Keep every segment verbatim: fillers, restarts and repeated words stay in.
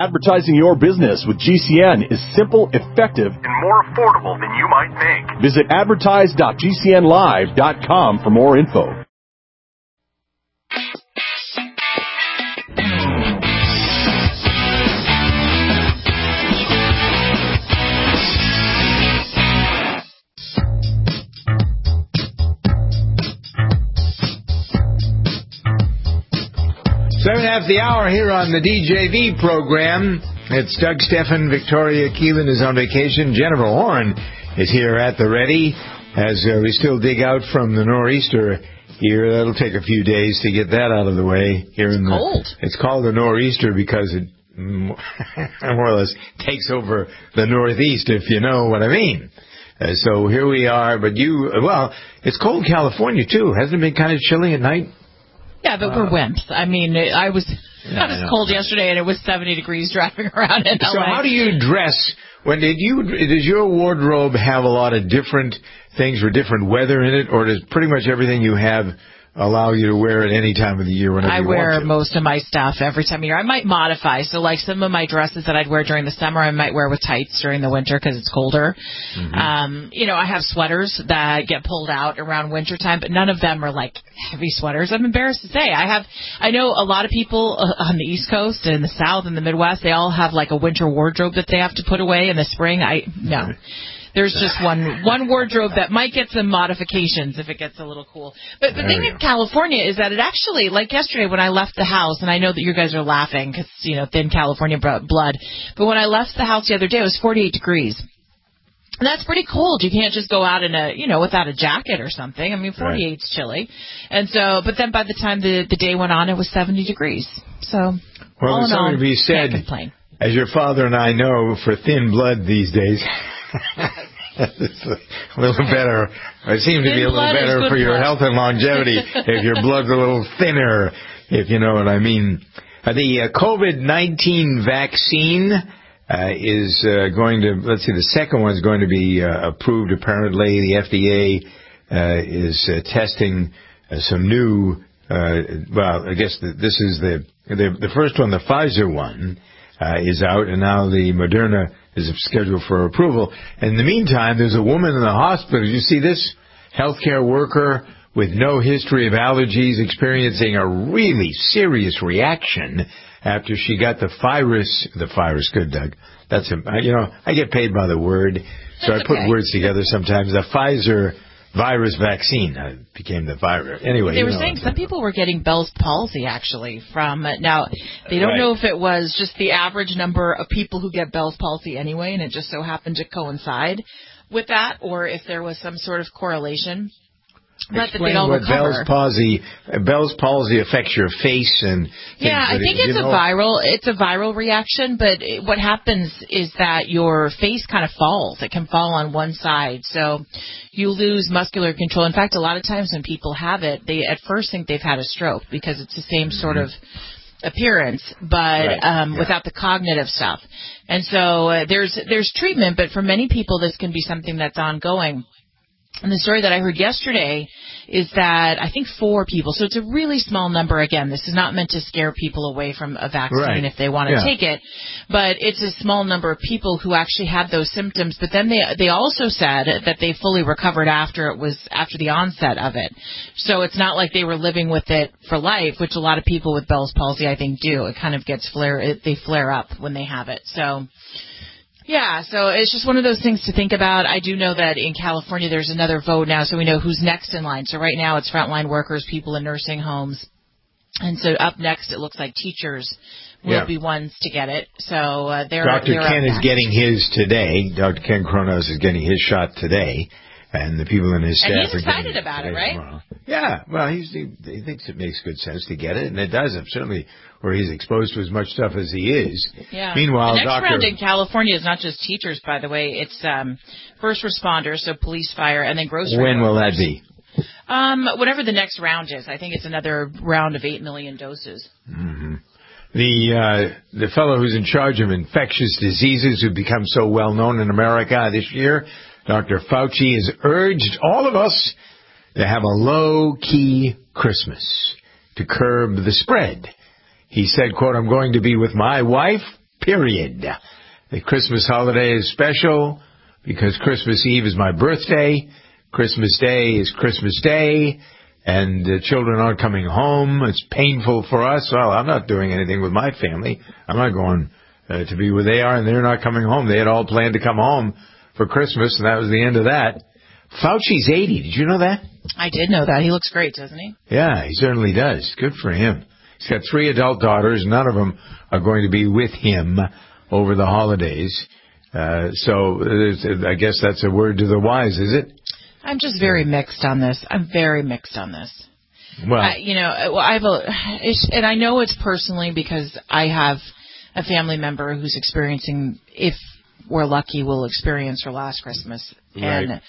Advertising your business with G C N is simple, effective, and more affordable than you might think. Visit advertise dot g c n live dot com for more info. Seven half the hour here on the D J V program. It's Doug Steffen. Victoria Keelan is on vacation. Jennifer Horn is here at the ready as uh, we still dig out from the nor'easter here. That'll take a few days to get that out of the way. Here it's in the, cold. It's called the nor'easter because it more or less takes over the northeast, if you know what I mean. Uh, so here we are. But you, well, it's cold in California too. Hasn't it been kind of chilly at night? Yeah, but we're wimps. I mean, I was not as cold yesterday, and it was seventy degrees driving around in L A. So how do you dress? When did you? Does your wardrobe have a lot of different things or different weather in it, or does pretty much everything you have allow you to wear at any time of the year whenever I you wear want to? most of my stuff every time of year. I might modify. So, like some of my dresses that I'd wear during the summer, I might wear with tights during the winter because it's colder. Mm-hmm. Um, you know, I have sweaters that get pulled out around wintertime, but none of them are like heavy sweaters. I'm embarrassed to say. I have. I know a lot of people on the East Coast and the South and the Midwest. They all have like a winter wardrobe that they have to put away in the spring. I no. There's just one one wardrobe that might get some modifications if it gets a little cool. But the thing in California is that it actually, like yesterday when I left the house, and I know that you guys are laughing because, you know, thin California blood, but when I left the house the other day, it was forty-eight degrees. And that's pretty cold. You can't just go out in a, you know, without a jacket or something. I mean, forty-eight's chilly. And so, but then by the time the, the day went on, it was seventy degrees. So, well, all in all, something to be said, can't complain. As your father and I know, for thin blood these days, it's a little better. It seems to be a little better for your health and longevity if your blood's a little thinner, if you know what I mean. Uh, the uh, COVID nineteen vaccine uh, is uh, going to, let's see, the second one is going to be uh, approved apparently. The F D A uh, is uh, testing uh, some new, uh, well, I guess the, this is the, the, the first one, the Pfizer one. Uh, is out, and now the Moderna is scheduled for approval. In the meantime, there's a woman in the hospital. You see this healthcare worker with no history of allergies experiencing a really serious reaction after she got the virus. The virus, good, Doug. That's a, you know, I get paid by the word, so That's I put okay. words together sometimes. The Pfizer virus vaccine uh, became the virus. Anyway, they were you know, saying some people were getting Bell's palsy actually from uh, now. They don't right. know if it was just the average number of people who get Bell's palsy anyway, and it just so happened to coincide with that, or if there was some sort of correlation. But Explain that what recover. Bell's palsy Bell's palsy affects your face and yeah, I think it, it's a know? viral it's a viral reaction. But it, what happens is that your face kind of falls. It can fall on one side, so you lose muscular control. In fact, a lot of times when people have it, they at first think they've had a stroke because it's the same sort of appearance, but right. um, yeah. without the cognitive stuff. And so uh, there's there's treatment, but for many people, this can be something that's ongoing. And the story that I heard yesterday is that I think four people, so it's a really small number. Again, this is not meant to scare people away from a vaccine right. if they want to yeah. take it, but it's a small number of people who actually had those symptoms. But then they they also said that they fully recovered after it was after the onset of it. So it's not like they were living with it for life, which a lot of people with Bell's palsy I think do. It kind of gets flare it, they flare up when they have it. So. Yeah, so it's just one of those things to think about. I do know that in California there's another vote now, so we know who's next in line. So right now it's frontline workers, people in nursing homes. And so up next it looks like teachers will yeah. be ones to get it. So uh, they're Doctor they're Ken is getting his today. Doctor Ken Kronos is getting his shot today. And the people in his staff and he's are excited getting about it, right? Tomorrow. Yeah, well, he's, he, he thinks it makes good sense to get it, and it does. Certainly, where he's exposed to as much stuff as he is. Yeah. Meanwhile, the next Doctor round in California is not just teachers, by the way. It's um, first responders, so police, fire, and then grocery When workers. will that be? Um, whatever the next round is. I think it's another round of eight million doses. Mm-hmm. The uh, the fellow who's in charge of infectious diseases, who've become so well known in America this year, Doctor Fauci, has urged all of us to have a low-key Christmas to curb the spread. He said, quote, "I'm going to be with my wife period. The Christmas holiday is special because Christmas Eve is my birthday. Christmas Day is Christmas Day. And the children aren't coming home. It's painful for us. Well, I'm not doing anything with my family. I'm not going uh, to be where they are, and they're not coming home. They had all planned to come home for Christmas, and that was the end of that. Fauci's eighty. Did you know that? I did know that. He looks great, doesn't he? Yeah, he certainly does. Good for him. He's got three adult daughters. None of them are going to be with him over the holidays. Uh, so I guess that's a word to the wise, is it? I'm just very mixed on this. I'm very mixed on this. Well, I, you know, I have a, and I know it's personally because I have a family member who's experiencing, if we're lucky, will experience her last Christmas. Right. And,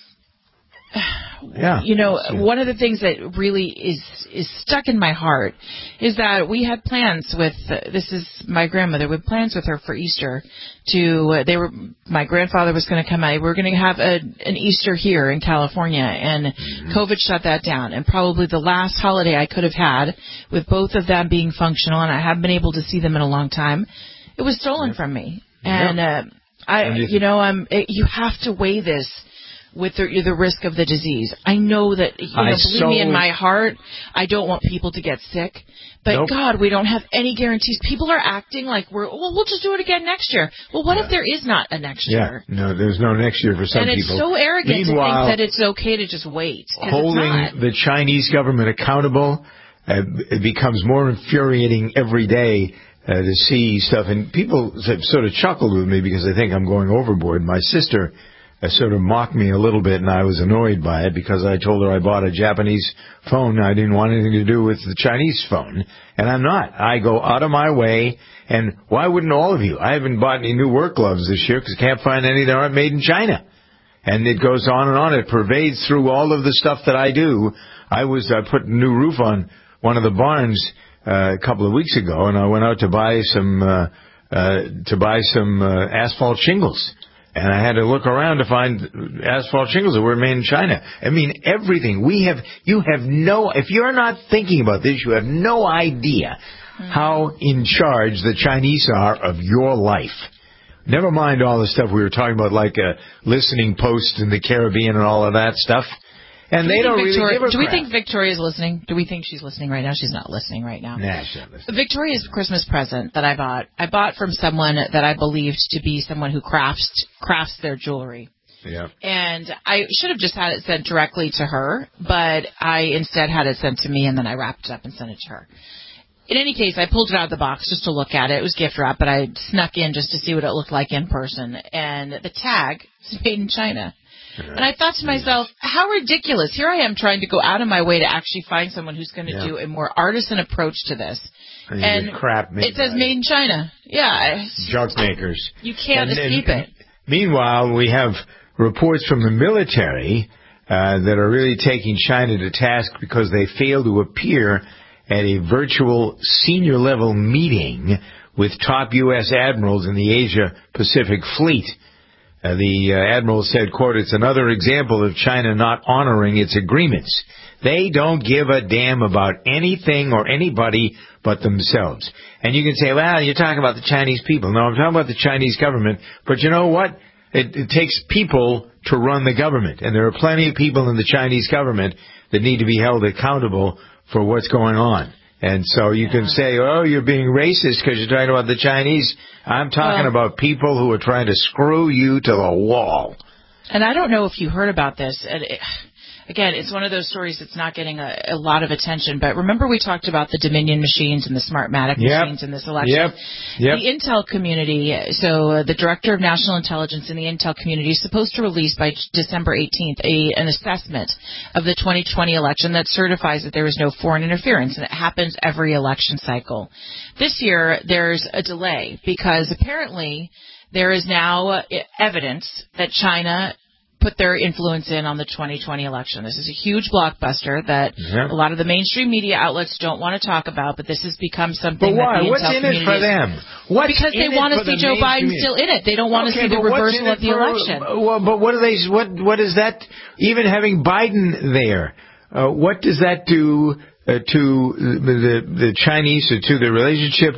yeah. You know, one of the things that really is is stuck in my heart is that we had plans with, uh, this is my grandmother, we had plans with her for Easter to, uh, they were, my grandfather was going to come out, we were going to have a, an Easter here in California, and mm-hmm. COVID shut that down. And probably the last holiday I could have had with both of them being functional, and I haven't been able to see them in a long time, it was stolen yep. from me. And, yep. uh, I, and you know, I'm, it, you have to weigh this with the, the risk of the disease. I know that, you know, I believe so, me, in my heart, I don't want people to get sick. But, nope. God, we don't have any guarantees. People are acting like we're, well, we'll just do it again next year. Well, what yeah. if there is not a next yeah. year? No, there's no next year for some people. And it's people. so arrogant Meanwhile, to think that it's okay to just wait. Holding the Chinese government accountable, uh, it becomes more infuriating every day uh, to see stuff. And people sort of chuckled with me because they think I'm going overboard. My sister Uh, sort of mocked me a little bit, and I was annoyed by it because I told her I bought a Japanese phone. I didn't want anything to do with the Chinese phone, and I'm not. I go out of my way, and why wouldn't all of you? I haven't bought any new work gloves this year because I can't find any that aren't made in China. And it goes on and on. It pervades through all of the stuff that I do. I was I put a new roof on one of the barns uh, a couple of weeks ago, and I went out to buy some uh, uh, to buy some uh, asphalt shingles. And I had to look around to find asphalt shingles that were made in China. I mean, everything. We have, you have no, if you're not thinking about this, you have no idea mm-hmm. how in charge the Chinese are of your life. Never mind all the stuff we were talking about, like uh, listening posts in the Caribbean and all of that stuff. And do they don't Victoria, really give a Do we crap. think Victoria's listening? Do we think she's listening right now? She's not listening right now. Nah, she's not listening. Victoria's Christmas present that I bought, I bought from someone that I believed to be someone who crafts crafts their jewelry. Yeah. And I should have just had it sent directly to her, but I instead had it sent to me, and then I wrapped it up and sent it to her. In any case, I pulled it out of the box just to look at it. It was gift wrap, but I snuck in just to see what it looked like in person. And the tag is made in China. And I thought to myself, how ridiculous. Here I am trying to go out of my way to actually find someone who's going to yeah. do a more artisan approach to this. And, and crap made it says made in China. Yeah. Junk makers. You can't and, escape and, it. Meanwhile, we have reports from the military uh, that are really taking China to task because they failed to appear at a virtual senior-level meeting with top U S admirals in the Asia-Pacific Fleet. Uh, the uh, admiral said, quote, "It's another example of China not honoring its agreements. They don't give a damn about anything or anybody but themselves." And you can say, well, you're talking about the Chinese people. No, I'm talking about the Chinese government. But you know what? It, it takes people to run the government. And there are plenty of people in the Chinese government that need to be held accountable for what's going on. And so you yeah. can say, oh, you're being racist because you're talking about the Chinese. I'm talking well, about people who are trying to screw you to the wall. And I don't know if you heard about this. And it, again, it's one of those stories that's not getting a, a lot of attention. But remember we talked about the Dominion machines and the Smartmatic yep. machines in this election? Yep. Yep. The Intel community, so uh, the Director of National Intelligence in the Intel community is supposed to release by December eighteenth a, an assessment of the twenty twenty election that certifies that there was no foreign interference, and it happens every election cycle. This year, there's a delay because apparently there is now evidence that China put their influence in on the twenty twenty election. This is a huge blockbuster that yep. a lot of the mainstream media outlets don't want to talk about, but this has become something but why? that the What's Intel in it for them? What's because they want to see Joe Biden community? Still in it. They don't want okay, to see the reversal of the for, election. Well, but what do they? What what is that? Even having Biden there, uh, what does that do uh, to the the Chinese, or to the relationship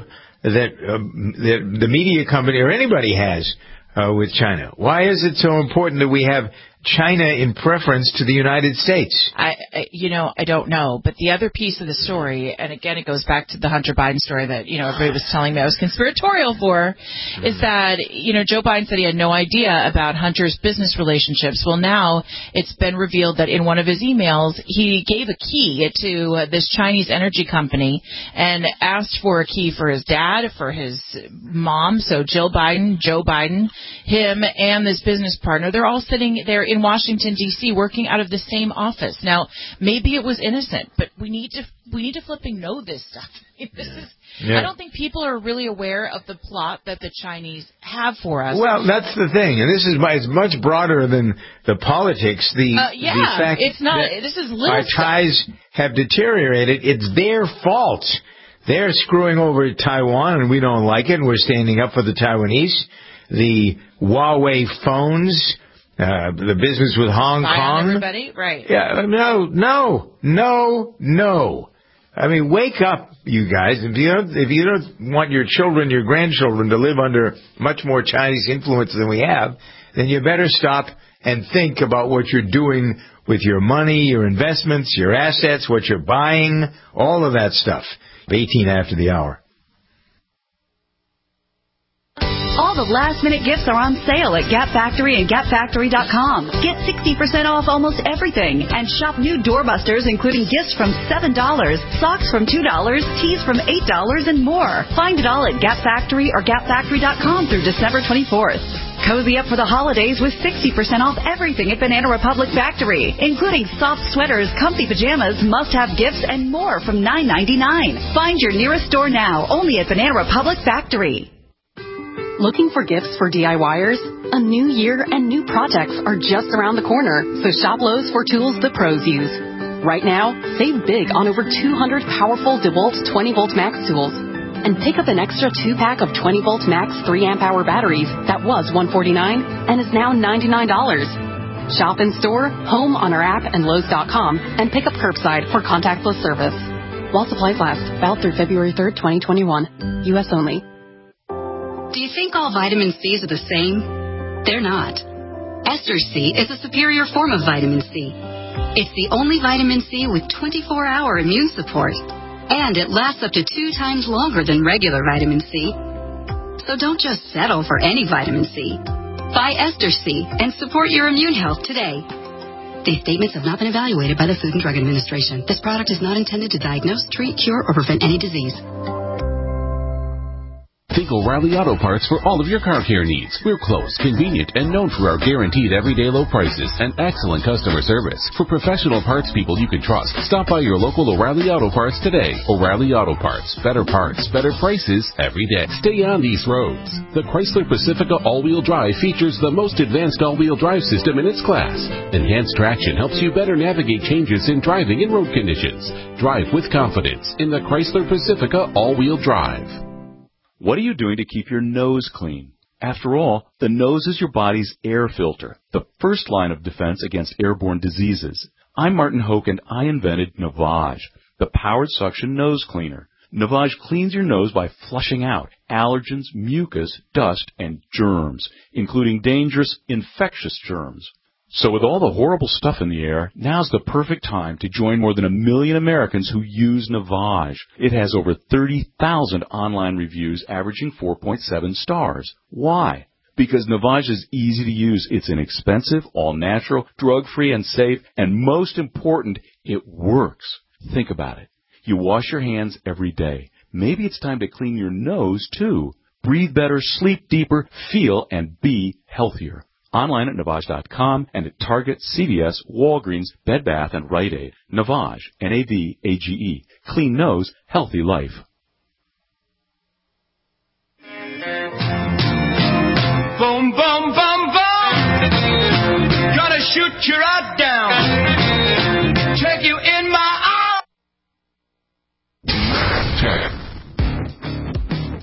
that, uh, that the media company or anybody has uh, with China? Why is it so important that we have China in preference to the United States? I, I, you know, I don't know. But the other piece of the story, and again, it goes back to the Hunter Biden story that, you know, everybody was telling me I was conspiratorial for, mm-hmm. is that, you know, Joe Biden said he had no idea about Hunter's business relationships. Well, now it's been revealed that in one of his emails, he gave a key to uh, this Chinese energy company and asked for a key for his dad, for his mom, so Jill Biden, Joe Biden, him, and this business partner. They're all sitting there in Washington, D C, working out of the same office. Now, maybe it was innocent, but we need to we need to flipping know this stuff. This yeah. is, yeah. I don't think people are really aware of the plot that the Chinese have for us. Well, that's the thing, and this is it's much broader than the politics. The, uh, yeah, the fact it's not. That this is little our stuff. ties have deteriorated. It's their fault. They're screwing over Taiwan, and we don't like it. And we're standing up for the Taiwanese. The Huawei phones. Uh, the business with Hong Spy Kong. On everybody, right? Yeah, no, no, no, no. I mean, wake up, you guys. If you don't, if you don't want your children, your grandchildren to live under much more Chinese influence than we have, then you better stop and think about what you're doing with your money, your investments, your assets, what you're buying, all of that stuff. eighteen after the hour. All the last-minute gifts are on sale at Gap Factory and Gap Factory dot com. Get sixty percent off almost everything and shop new doorbusters, including gifts from seven dollars, socks from two dollars, tees from eight dollars, and more. Find it all at Gap Factory or Gap Factory dot com through December twenty-fourth. Cozy up for the holidays with sixty percent off everything at Banana Republic Factory, including soft sweaters, comfy pajamas, must-have gifts, and more from nine ninety-nine. Find your nearest store now, only at Banana Republic Factory. Looking for gifts for DIYers? A new year and new projects are just around the corner, so shop Lowe's for tools the pros use. Right now, save big on over two hundred powerful DeWalt twenty volt max tools. And pick up an extra two-pack of twenty volt max three amp hour batteries that was one hundred forty-nine dollars and is now ninety-nine dollars. Shop in store, home on our app, and Lowe's dot com, and pick up curbside for contactless service. While supplies last, valid through February third, twenty twenty-one. U S only. Do you think all vitamin C's are the same? They're not. Ester C is a superior form of vitamin C. It's the only vitamin C with twenty-four hour immune support, and it lasts up to two times longer than regular vitamin C. So don't just settle for any vitamin C. Buy Ester C and support your immune health today. These statements have not been evaluated by the Food and Drug Administration. This product is not intended to diagnose, treat, cure, or prevent any disease. Think O'Reilly Auto Parts for all of your car care needs. We're close, convenient, and known for our guaranteed everyday low prices and excellent customer service. For professional parts people you can trust, stop by your local O'Reilly Auto Parts today. O'Reilly Auto Parts. Better parts, better prices every day. Stay on these roads. The Chrysler Pacifica all-wheel drive features the most advanced all-wheel drive system in its class. Enhanced traction helps you better navigate changes in driving and road conditions. Drive with confidence in the Chrysler Pacifica all-wheel drive. What are you doing to keep your nose clean? After all, the nose is your body's air filter, the first line of defense against airborne diseases. I'm Martin Hoke, and I invented Navage, the powered suction nose cleaner. Navage cleans your nose by flushing out allergens, mucus, dust, and germs, including dangerous infectious germs. So with all the horrible stuff in the air, now's the perfect time to join more than a million Americans who use Navage. It has over thirty thousand online reviews averaging four point seven stars. Why? Because Navage is easy to use. It's inexpensive, all-natural, drug-free, and safe, and most important, it works. Think about it. You wash your hands every day. Maybe it's time to clean your nose, too. Breathe better, sleep deeper, feel, and be healthier. Online at Navage dot com and at Target, C V S, Walgreens, Bed Bath, and Rite Aid. Navage, N A V A G E. Clean nose, healthy life. Boom, boom, boom, boom. Gonna shoot you right down. Take you in my arms. Have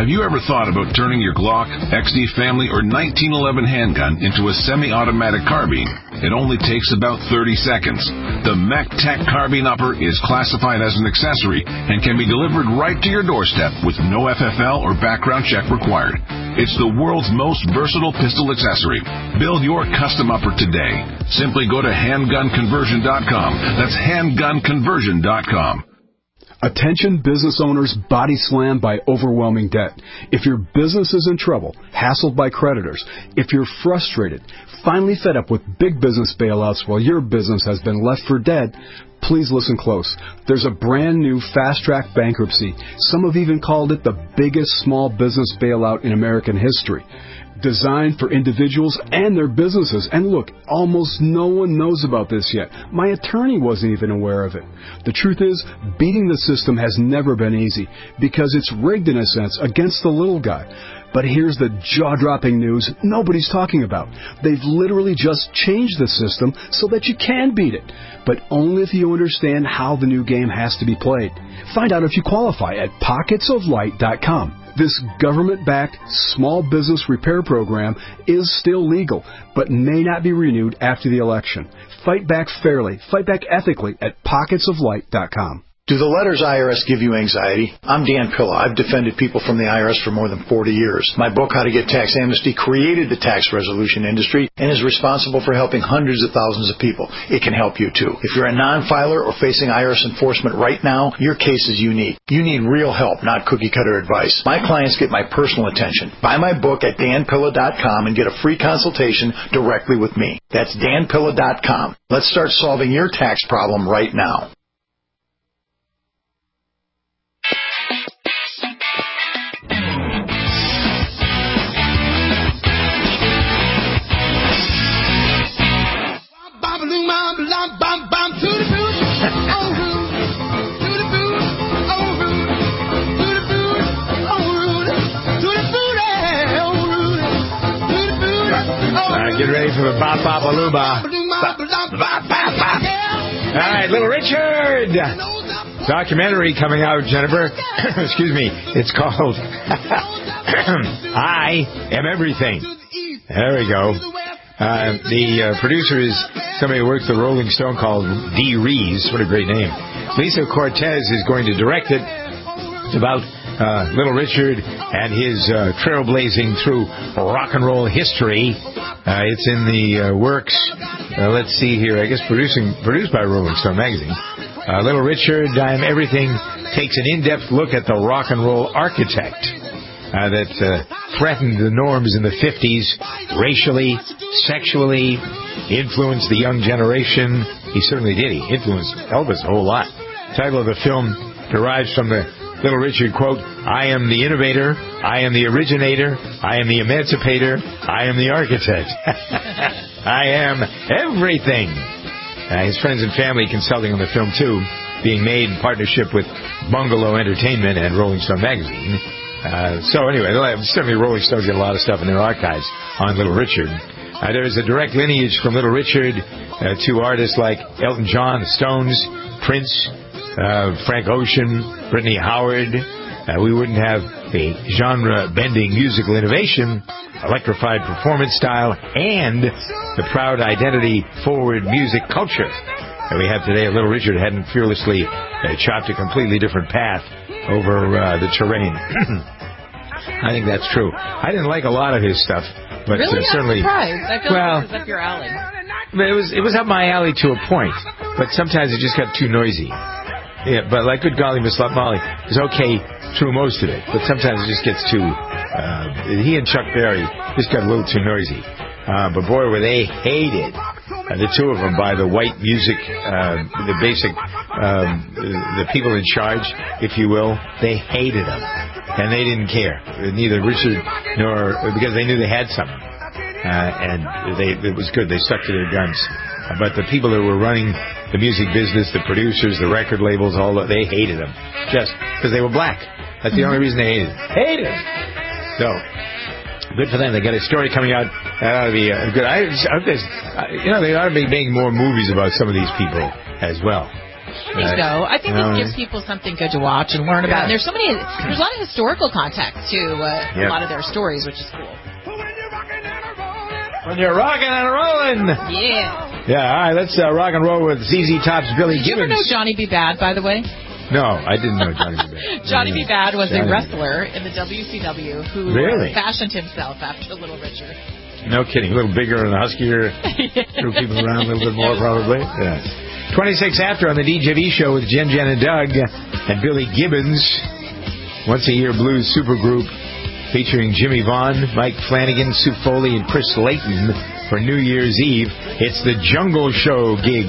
Have you ever thought about turning your Glock, X D Family, or nineteen eleven handgun into a semi-automatic carbine? It only takes about thirty seconds. The MacTac Carbine Upper is classified as an accessory and can be delivered right to your doorstep with no F F L or background check required. It's the world's most versatile pistol accessory. Build your custom upper today. Simply go to handgun conversion dot com. That's handgun conversion dot com. Attention business owners body slammed by overwhelming debt. If your business is in trouble, hassled by creditors, if you're frustrated, finally fed up with big business bailouts while your business has been left for dead, please listen close. There's a brand new fast-track bankruptcy. Some have even called it the biggest small business bailout in American history. Designed for individuals and their businesses. And look, almost no one knows about this yet. My attorney wasn't even aware of it. The truth is, beating the system has never been easy because it's rigged in a sense against the little guy. But here's the jaw-dropping news nobody's talking about. They've literally just changed the system so that you can beat it, but only if you understand how the new game has to be played. Find out if you qualify at pockets of light dot com. This government-backed small business repair program is still legal, but may not be renewed after the election. Fight back fairly, fight back ethically at pockets of light dot com. Do the letters I R S give you anxiety? I'm Dan Pilla. I've defended people from the I R S for more than forty years. My book, How to Get Tax Amnesty, created the tax resolution industry and is responsible for helping hundreds of thousands of people. It can help you, too. If you're a non-filer or facing I R S enforcement right now, your case is unique. You need real help, not cookie-cutter advice. My clients get my personal attention. Buy my book at dan pilla dot com and get a free consultation directly with me. That's dan pilla dot com. Let's start solving your tax problem right now. Get ready for the Bop Bop Aluba. All right, Little Richard. Documentary coming out, Jennifer. Excuse me. It's called I Am Everything. There we go. Uh, the uh, producer is somebody who works for Rolling Stone called Dee Rees. What a great name. Lisa Cortez is going to direct it. It's about uh, Little Richard and his uh, trailblazing through rock and roll history. Uh, it's in the uh, works. Uh, let's see here. I guess producing produced by Rolling Stone magazine. Uh, Little Richard, I Am Everything takes an in-depth look at the rock and roll architect uh, that uh, threatened the norms in the fifties, racially, sexually, influenced the young generation. He certainly did. He influenced Elvis a whole lot. The title of the film derives from the Little Richard quote, I am the innovator, I am the originator, I am the emancipator, I am the architect. I am everything. Uh, his friends and family consulting on the film, too, being made in partnership with Bungalow Entertainment and Rolling Stone magazine. Uh, so anyway, certainly Rolling Stone's got a lot of stuff in their archives on Little Richard. Uh, there is a direct lineage from Little Richard uh, to artists like Elton John, the Stones, Prince, Uh, Frank Ocean, Brittany Howard. Uh, we wouldn't have a genre-bending musical innovation, electrified performance style, and the proud identity-forward music culture that we have today. Little Richard hadn't fearlessly uh, chopped a completely different path over uh, the terrain. I think that's true. I didn't like a lot of his stuff, but really? uh, certainly. I'm surprised. I feel well, like it was up your alley. It was it was up my alley to a point, but sometimes it just got too noisy. Yeah, but like Good Golly Miss Molly is okay through most of it, but sometimes it just gets too. Uh, he and Chuck Berry just got a little too noisy. Uh, but boy, were they hated, uh, the two of them, by the white music, uh, the basic, um, the people in charge, if you will. They hated them, and they didn't care. Neither Richard nor because they knew they had something, uh, and they it was good. They stuck to their guns. Uh, but the people that were running the music business, the producers, the record labels, all that, they hated them just because they were black. That's the only reason they hated them. Hated them. So, good for them. They got a story coming out. That ought to be uh, good. I, I, you know, they ought to be making more movies about some of these people as well. think uh, so. I think no, this gives people something good to watch and learn about. Yeah. And there's so many, there's a lot of historical context to uh, Yep. a lot of their stories, which is cool. When you're rocking and rolling. Yeah. Yeah, all right, let's uh, rock and roll with Z Z Top's Billy Did you ever Gibbons. know Johnny B. Bad, by the way? No, I didn't know Johnny B. Bad. Johnny B. Bad was Johnny a wrestler in the W C W who Really? fashioned himself after Little Richard. No kidding. A little bigger and huskier. Threw people around a little bit more, probably. Yeah. twenty-six after on the D J V show with Jen, Jen, and Doug and Billy Gibbons. Once a year blues supergroup featuring Jimmy Vaughn, Mike Flanagan, Sue Foley, and Chris Layton for New Year's Eve. It's the Jungle Show gig.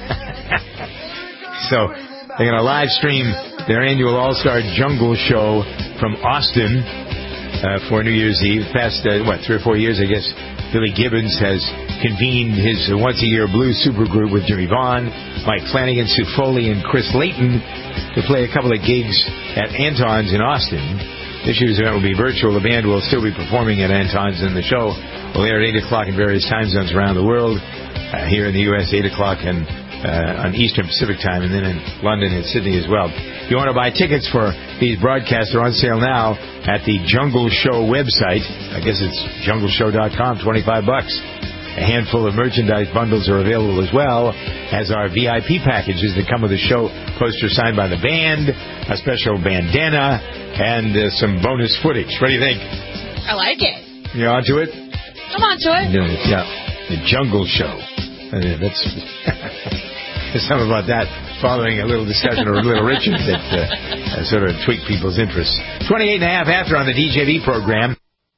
So they're going to live stream their annual All-Star Jungle Show from Austin uh, for New Year's Eve. Past, uh, what, three or four years, I guess, Billy Gibbons has convened his uh, once-a-year blues supergroup with Jimmy Vaughn, Mike Flanagan, Sue Foley, and Chris Layton to play a couple of gigs at Anton's in Austin. This year's event will be virtual. The band will still be performing at Anton's, and the show will air at eight o'clock in various time zones around the world. Uh, here in the U S, eight o'clock and uh, on Eastern Pacific time, and then in London and Sydney as well. If you want to buy tickets for these broadcasts, they're on sale now at the Jungle Show website. I guess it's jungle show dot com, twenty-five bucks. A handful of merchandise bundles are available as well, as are V I P packages that come with the show, poster signed by the band, a special bandana, and uh, some bonus footage. What do you think? I like it. You onto it? I'm onto it. Yeah, the Jungle Show. Uh, that's there's something about that following a little discussion of Little Richard that uh, uh, sort of tweaked people's interests. twenty-eight and a half after on the D J V program.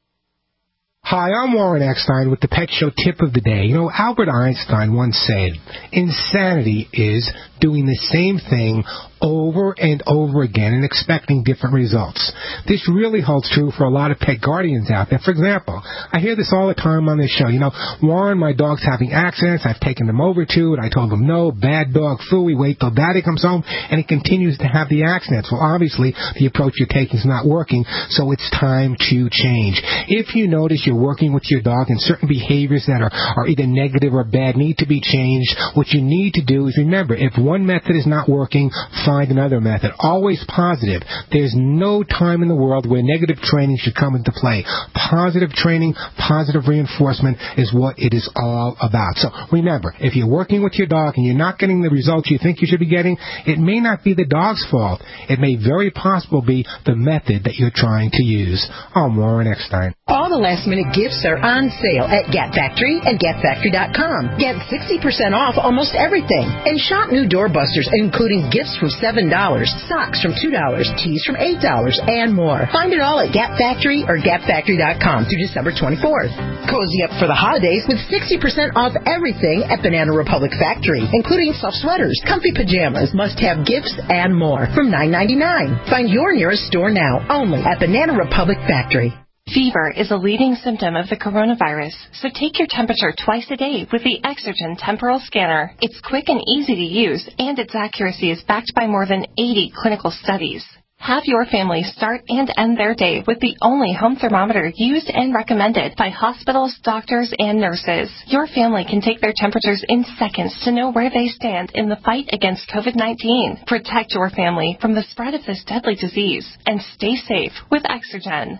Hi, I'm Warren Eckstein with the Pet Show Tip of the Day. You know, Albert Einstein once said, insanity is doing the same thing over and over again and expecting different results. This really holds true for a lot of pet guardians out there. For example, I hear this all the time on this show. You know, Warren, my dog's having accidents. I've taken them over to it. I told him, no, bad dog, fooey, wait till daddy comes home, and he continues to have the accidents. Well, obviously, the approach you're taking is not working, so it's time to change. If you notice you're working with your dog and certain behaviors that are, are either negative or bad need to be changed, what you need to do is remember, if one method is not working, find another method. Always positive. There's no time in the world where negative training should come into play. Positive training, positive reinforcement is what it is all about. So remember, if you're working with your dog and you're not getting the results you think you should be getting, it may not be the dog's fault. It may very possibly be the method that you're trying to use. I'm Warren Eckstein. All the last-minute gifts are on sale at Gap Factory and Gap Factory dot com. Get sixty percent off almost everything. And shop new doorbusters, including gifts from seven dollars, socks from two dollars, tees from eight dollars, and more. Find it all at Gap Factory or Gap Factory dot com through December twenty-fourth. Cozy up for the holidays with sixty percent off everything at Banana Republic Factory, including soft sweaters, comfy pajamas, must-have gifts, and more from nine ninety-nine. Find your nearest store now, only at Banana Republic Factory. Fever is a leading symptom of the coronavirus, so take your temperature twice a day with the Exergen Temporal Scanner. It's quick and easy to use, and its accuracy is backed by more than eighty clinical studies. Have your family start and end their day with the only home thermometer used and recommended by hospitals, doctors, and nurses. Your family can take their temperatures in seconds to know where they stand in the fight against COVID nineteen. Protect your family from the spread of this deadly disease, and stay safe with Exergen.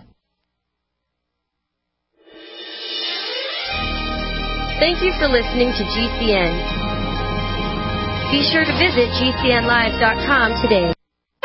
Thank you for listening to G C N. Be sure to visit G C N live dot com today.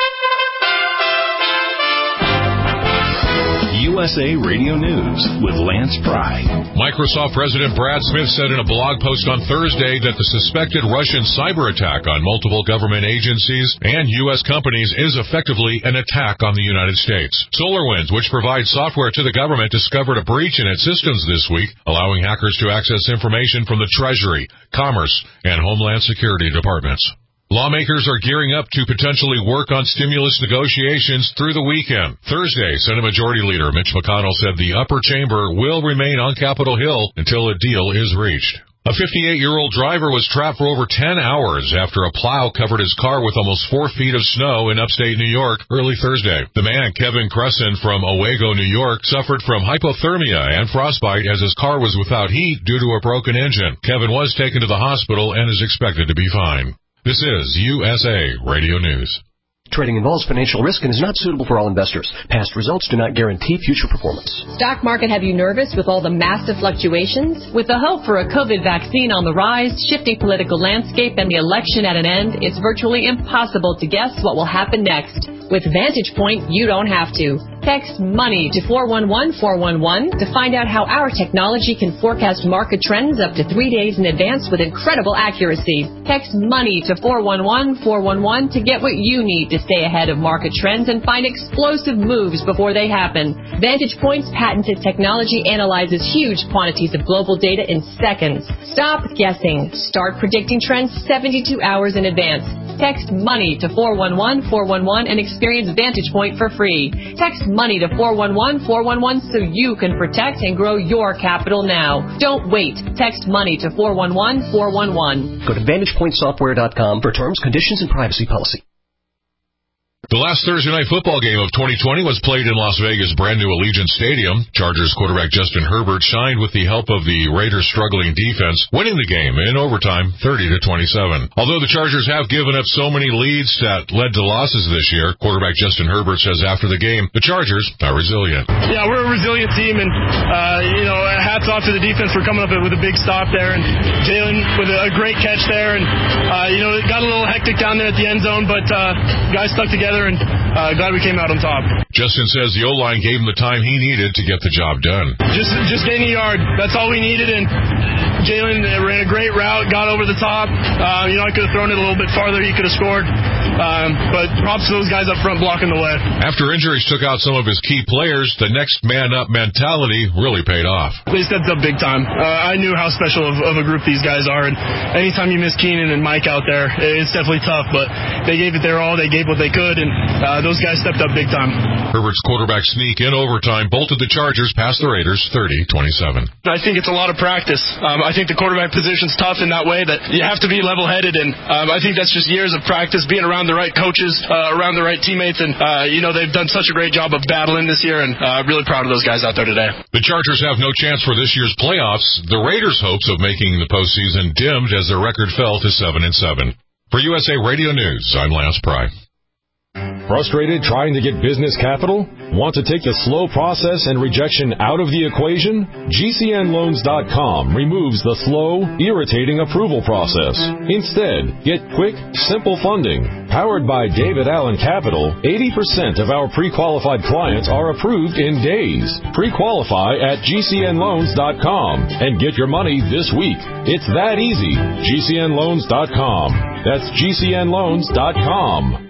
U S A Radio News with Lance Pry. Microsoft President Brad Smith said in a blog post on Thursday that the suspected Russian cyber attack on multiple government agencies and U S companies is effectively an attack on the United States. SolarWinds, which provides software to the government, discovered a breach in its systems this week, allowing hackers to access information from the Treasury, Commerce, and Homeland Security departments. Lawmakers are gearing up to potentially work on stimulus negotiations through the weekend. Thursday, Senate Majority Leader Mitch McConnell said the upper chamber will remain on Capitol Hill until a deal is reached. A fifty-eight-year-old driver was trapped for over ten hours after a plow covered his car with almost four feet of snow in upstate New York early Thursday. The man, Kevin Crescent from Owego, New York, suffered from hypothermia and frostbite as his car was without heat due to a broken engine. Kevin was taken to the hospital and is expected to be fine. This is U S A Radio News. Trading involves financial risk and is not suitable for all investors. Past results do not guarantee future performance. Stock market have you nervous with all the massive fluctuations? With the hope for a COVID vaccine on the rise, shifting political landscape, and the election at an end, it's virtually impossible to guess what will happen next. With Vantage Point, you don't have to. Text MONEY to four one one four one one to find out how our technology can forecast market trends up to three days in advance with incredible accuracy. Text MONEY to four one one four one one to get what you need to stay ahead of market trends and find explosive moves before they happen. Vantage Point's patented technology analyzes huge quantities of global data in seconds. Stop guessing. Start predicting trends seventy-two hours in advance. Text MONEY to four one one four one one and experience Vantage Point for free. Text MONEY to four one one four one one so you can protect and grow your capital now. Don't wait. Text MONEY to four one one four one one. Go to vantage point software dot com for terms, conditions, and privacy policy. The last Thursday night football game of twenty twenty was played in Las Vegas' brand new Allegiant Stadium. Chargers quarterback Justin Herbert shined with the help of the Raiders' struggling defense, winning the game in overtime thirty to twenty-seven. Although the Chargers have given up so many leads that led to losses this year, quarterback Justin Herbert says after the game, the Chargers are resilient. Yeah, we're a resilient team, and, uh, you know, hats off to the defense for coming up with a big stop there, and Jalen with a great catch there, and, uh, you know, it got a little hectic down there at the end zone, but uh, guys stuck together, and uh, glad we came out on top. Justin says the O-line gave him the time he needed to get the job done. Just just gain a yard. That's all we needed, and Jalen ran a great route, got over the top. Uh, you know, I could have thrown it a little bit farther. He could have scored. Um, but props to those guys up front blocking the way. After injuries took out some of his key players, the next man up mentality really paid off. They stepped up big time. Uh, I knew how special of, of a group these guys are, and anytime you miss Keenan and Mike out there, it's definitely tough, but they gave it their all. They gave what they could, and uh, those guys stepped up big time. Herbert's quarterback sneak in overtime bolted the Chargers past the Raiders thirty twenty-seven. I think it's a lot of practice. Um, I think the quarterback position's tough in that way that you have to be level-headed, and um, I think that's just years of practice, being around the right coaches, uh, around the right teammates, and, uh, you know, they've done such a great job of battling this year, and uh, really proud of those guys out there today. The Chargers have no chance for this year's playoffs. The Raiders' hopes of making the postseason dimmed as their record fell to seven and seven. For U S A Radio News, I'm Lance Pry. Frustrated trying to get business capital? Want to take the slow process and rejection out of the equation? G C N loans dot com removes the slow, irritating approval process. Instead, get quick, simple funding. Powered by David Allen Capital, eighty percent of our pre-qualified clients are approved in days. Pre-qualify at G C N loans dot com and get your money this week. It's that easy. G C N loans dot com. That's G C N loans dot com.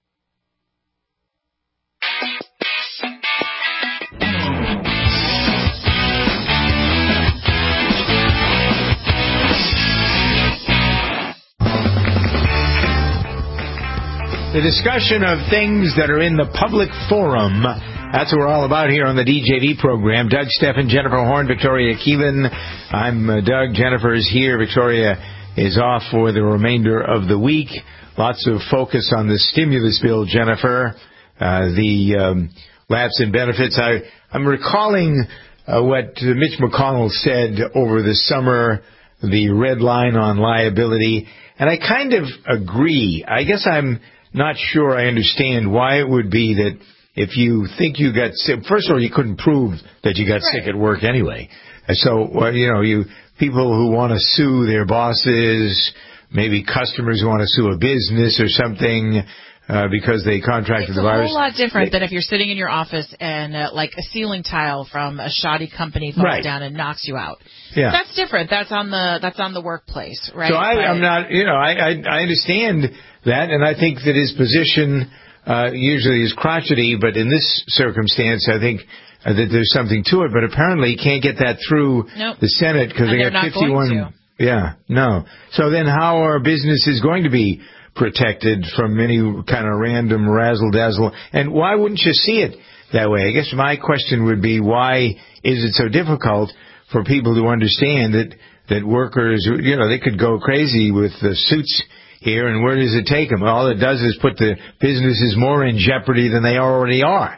The discussion of things that are in the public forum. That's what we're all about here on the D J V program. Doug Steffen, Jennifer Horn, Victoria Keelan. I'm uh, Doug. Jennifer is here. Victoria is off for the remainder of the week. Lots of focus on the stimulus bill, Jennifer. Uh, the um, lapse in benefits. I, I'm recalling uh, what Mitch McConnell said over the summer, the red line on liability. And I kind of agree. I guess I'm not sure I understand why it would be that if you think you got sick, first of all, you couldn't prove that you got right. sick at work anyway. So, well, you know, you people who want to sue their bosses, maybe customers who want to sue a business or something uh, because they contracted it's the virus. It's a whole lot different they, than if you're sitting in your office and uh, like a ceiling tile from a shoddy company falls right. down and knocks you out. Yeah. That's different. That's on the that's on the workplace, right? So I, right. I'm not, you know, I, I I understand that, and I think that his position uh, usually is crotchety, but in this circumstance, I think uh, that there's something to it. But apparently, he can't get that through nope. the Senate because they got fifty-one. Yeah, no. So then, how are businesses going to be protected from any kind of random razzle dazzle? And why wouldn't you see it that way? I guess my question would be, why is it so difficult for people to understand that that workers, you know, they could go crazy with the suits here, and where does it take them? All it does is put the businesses more in jeopardy than they already are.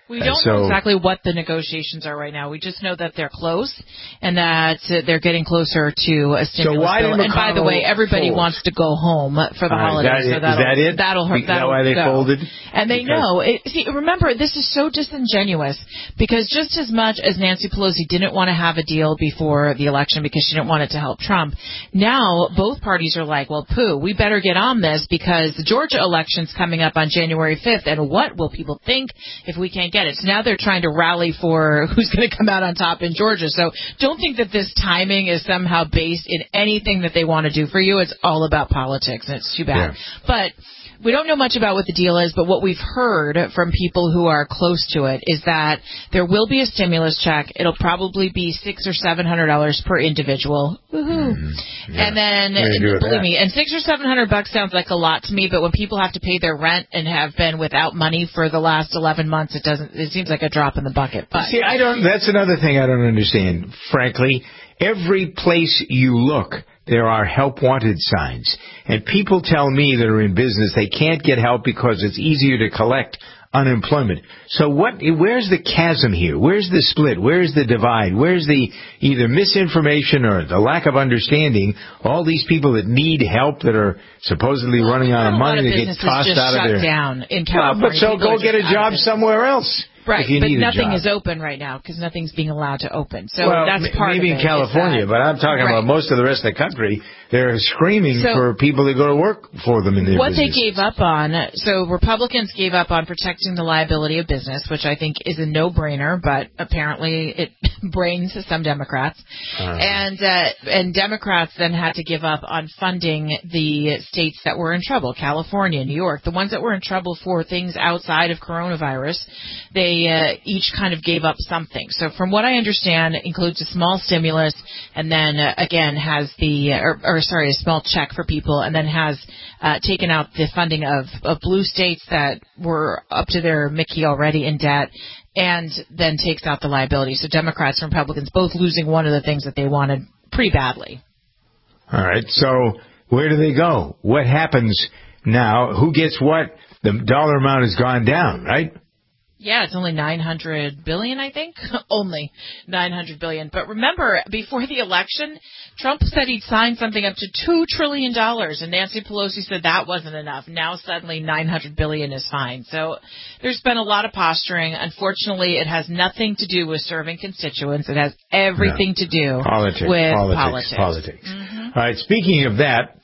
We don't so, know exactly what the negotiations are right now. We just know that they're close and that uh, they're getting closer to a stimulus so why bill. And by the way, everybody fold? wants to go home for the right, holidays. That, so that'll, is that it? That'll hurt. Is that why they go. folded? And they because know. It, see, remember, this is so disingenuous because just as much as Nancy Pelosi didn't want to have a deal before the election because she didn't want it to help Trump, now both parties are like, well, pooh, we better get on this because the Georgia election's coming up on January fifth, and what will people think if we can't get it? So now they're trying to rally for who's going to come out on top in Georgia. So don't think that this timing is somehow based in anything that they want to do for you. It's all about politics, and it's too bad. Yeah. But we don't know much about what the deal is, but what we've heard from people who are close to it is that there will be a stimulus check. It'll probably be six or seven hundred dollars per individual. Woohoo! Mm-hmm. Yeah. And then, and believe me, and six or seven hundred bucks sounds like a lot to me, but when people have to pay their rent and have been without money for the last eleven months, it doesn't. It seems like a drop in the bucket. But see, I don't. That's another thing I don't understand. Frankly, every place you look, there are help wanted signs. And people tell me that are in business they can't get help because it's easier to collect unemployment. So what? Where's the chasm here? Where's the split? Where's the divide? Where's the either misinformation or the lack of understanding? All these people that need help that are supposedly well, running out of money that get tossed just out shut of their down in California. Well, but so go get a job somewhere else. Right, but nothing is open right now because nothing's being allowed to open. So well, that's part maybe of it. Maybe in California, but I'm talking right. about most of the rest of the country. They're screaming so, for people to go to work for them in their what businesses. They gave up on, so Republicans gave up on protecting the liability of business, which I think is a no-brainer, but apparently it brains some Democrats. Uh-huh. And uh, and Democrats then had to give up on funding the states that were in trouble, California, New York, the ones that were in trouble for things outside of coronavirus. They uh, each kind of gave up something. So from what I understand, it includes a small stimulus and then, uh, again, has the, or, or sorry, a small check for people and then has uh, taken out the funding of, of blue states that were up to their Mickey already in debt and then takes out the liability. So Democrats and Republicans both losing one of the things that they wanted pretty badly. All right. So where do they go? What happens now? Who gets what? The dollar amount has gone down, right? Yeah, it's only nine hundred billion dollars, I think. Only nine hundred billion dollars. But remember, before the election, Trump said he'd sign something up to two trillion dollars, and Nancy Pelosi said that wasn't enough. Now suddenly nine hundred billion dollars is fine. So there's been a lot of posturing. Unfortunately, it has nothing to do with serving constituents. It has everything no. to do politics, with politics. Politics. politics. Mm-hmm. All right, speaking of that,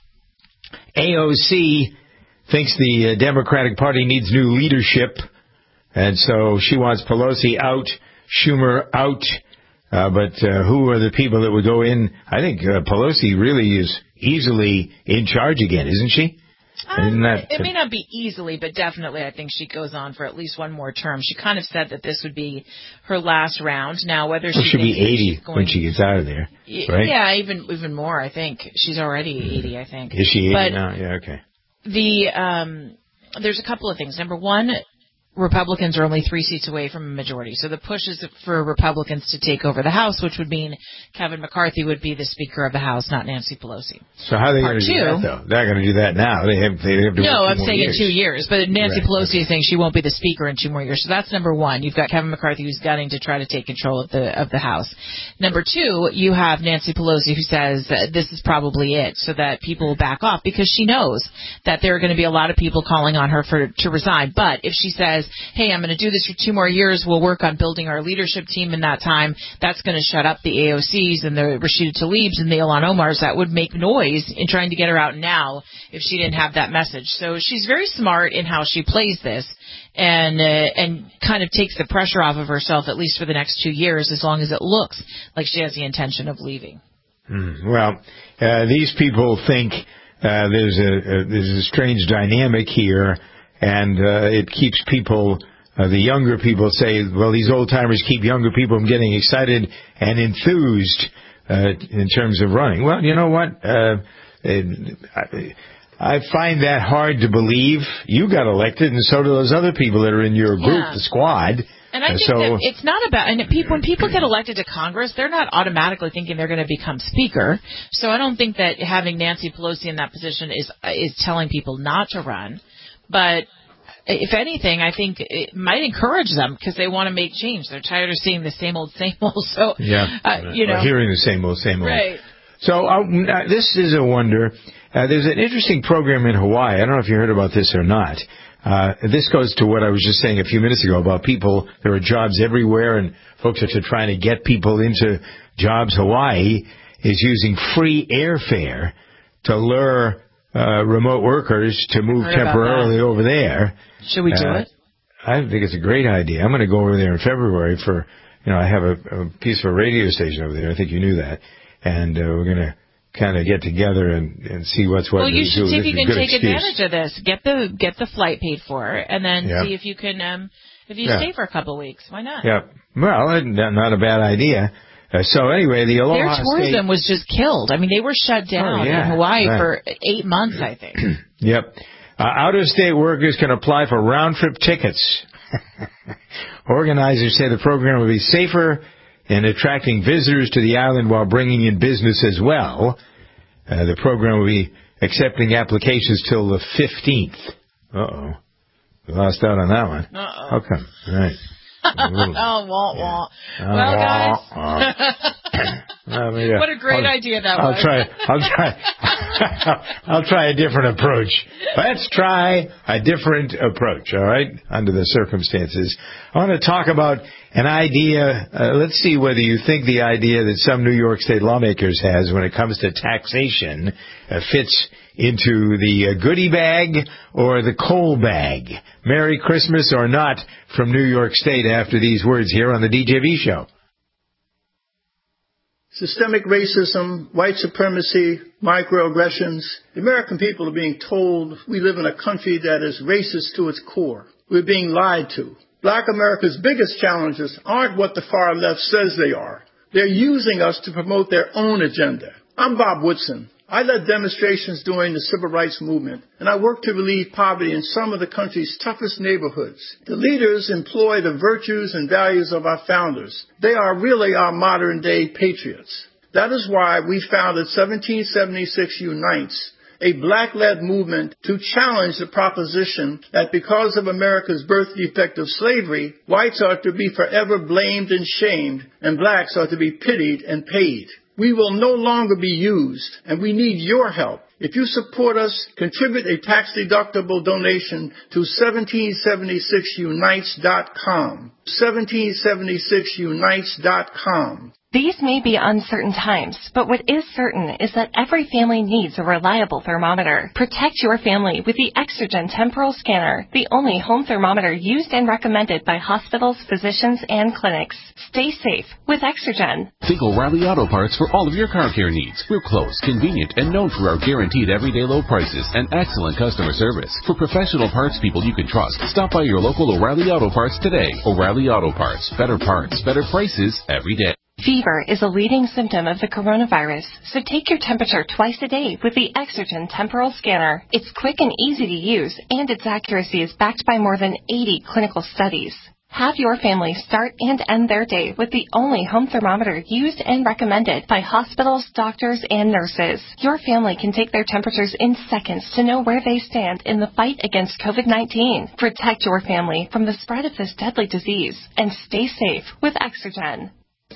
A O C thinks the Democratic Party needs new leadership. And so she wants Pelosi out, Schumer out, uh, but uh, who are the people that would go in? I think uh, Pelosi really is easily in charge again, isn't she? Um, isn't that, it may not be easily, but definitely I think she goes on for at least one more term. She kind of said that this would be her last round. Now, whether she well, she'll be eighty going, when she gets out of there, right? Yeah, even even more, I think. She's already eighty, I think. Is she eighty but now? Yeah, okay. The um, there's a couple of things. Number one, Republicans are only three seats away from a majority. So the push is for Republicans to take over the House, which would mean Kevin McCarthy would be the Speaker of the House, not Nancy Pelosi. So how are they going to do that, though? They're not going to do that now. They have, they have to No, wait I'm saying years. in two years. But Nancy right, Pelosi okay. is saying she won't be the Speaker in two more years. So that's number one. You've got Kevin McCarthy who's gunning to try to take control of the of the House. Number two, you have Nancy Pelosi who says uh, this is probably it, so that people will back off because she knows that there are going to be a lot of people calling on her for to resign. But if she says, hey, I'm going to do this for two more years, we'll work on building our leadership team in that time, that's going to shut up the A O Cs and the Rashida Tlaibs and the Ilhan Omars. That would make noise in trying to get her out now if she didn't have that message. So she's very smart in how she plays this and uh, and kind of takes the pressure off of herself, at least for the next two years, as long as it looks like she has the intention of leaving. Mm, well, uh, these people think uh, there's a, a there's a strange dynamic here, and uh, it keeps people... Uh, the younger people say, well, these old-timers keep younger people from getting excited and enthused uh, in terms of running. Well, you know what? Uh, it, I, I find that hard to believe. You got elected, and so do those other people that are in your group, yeah. the squad. And I uh, think so, that it's not about, and people, when people get elected to Congress, they're not automatically thinking they're going to become Speaker. So I don't think that having Nancy Pelosi in that position is is telling people not to run. But if anything, I think it might encourage them because they want to make change. They're tired of seeing the same old, same old. So, yeah, uh, you know, or hearing the same old, same old. Right. So uh, this is a wonder. Uh, there's an interesting program in Hawaii. I don't know if you heard about this or not. Uh, this goes to what I was just saying a few minutes ago about people. There are jobs everywhere, and folks are trying to get people into jobs. Hawaii is using free airfare to lure uh, remote workers to move temporarily over there. Should we do uh, it? I think it's a great idea. I'm going to go over there in February for, you know, I have a, a piece of a radio station over there. I think you knew that. And uh, we're going to kind of get together and, and see what's what. Well, you should do. see if This you is a can good take excuse. advantage of this. Get the get the flight paid for, and then Yeah. see if you can um, if you Yeah. stay for a couple of weeks. Why not? Yeah. Well, that's not a bad idea. Uh, so anyway, the Aloha Their tourism State, was just killed. I mean, they were shut down Oh, yeah. in Hawaii Right. for eight months, I think. Yep. Uh, out-of-state workers can apply for round-trip tickets. Organizers say the program will be safer in attracting visitors to the island while bringing in business as well. Uh, the program will be accepting applications till the fifteenth. Uh-oh. We lost out on that one. Uh-oh. How come? Right. oh, wah, wah. Uh, Well, guys. Uh, yeah. What a great I'll, idea that I'll was. Try, I'll try. I'll try a different approach. Let's try a different approach. All right, under the circumstances, I want to talk about an idea. Uh, let's see whether you think the idea that some New York State lawmakers has when it comes to taxation uh, fits into the uh, goodie bag or the coal bag. Merry Christmas or not from New York State after these words here on the D J V Show. Systemic racism, white supremacy, microaggressions. The American people are being told we live in a country that is racist to its core. We're being lied to. Black America's biggest challenges aren't what the far left says they are. They're using us to promote their own agenda. I'm Bob Woodson. I led demonstrations during the Civil Rights Movement, and I worked to relieve poverty in some of the country's toughest neighborhoods. The leaders employ the virtues and values of our founders. They are really our modern-day patriots. That is why we founded seventeen seventy-six Unites, a black-led movement to challenge the proposition that because of America's birth defect of slavery, whites are to be forever blamed and shamed, and blacks are to be pitied and paid. We will no longer be used, and we need your help. If you support us, contribute a tax-deductible donation to seventeen seventy-six unites dot com. seventeen seventy-six unites dot com. These may be uncertain times, but what is certain is that every family needs a reliable thermometer. Protect your family with the Exergen Temporal Scanner, the only home thermometer used and recommended by hospitals, physicians, and clinics. Stay safe with Exergen. Think O'Reilly Auto Parts for all of your car care needs. We're close, convenient, and known for our guaranteed everyday low prices and excellent customer service. For professional parts people you can trust, stop by your local O'Reilly Auto Parts today. O'Reilly Auto Parts. Better parts, better prices every day. Fever is a leading symptom of the coronavirus, so take your temperature twice a day with the Exergen Temporal Scanner. It's quick and easy to use, and its accuracy is backed by more than eighty clinical studies. Have your family start and end their day with the only home thermometer used and recommended by hospitals, doctors, and nurses. Your family can take their temperatures in seconds to know where they stand in the fight against COVID nineteen. Protect your family from the spread of this deadly disease, and stay safe with Exergen.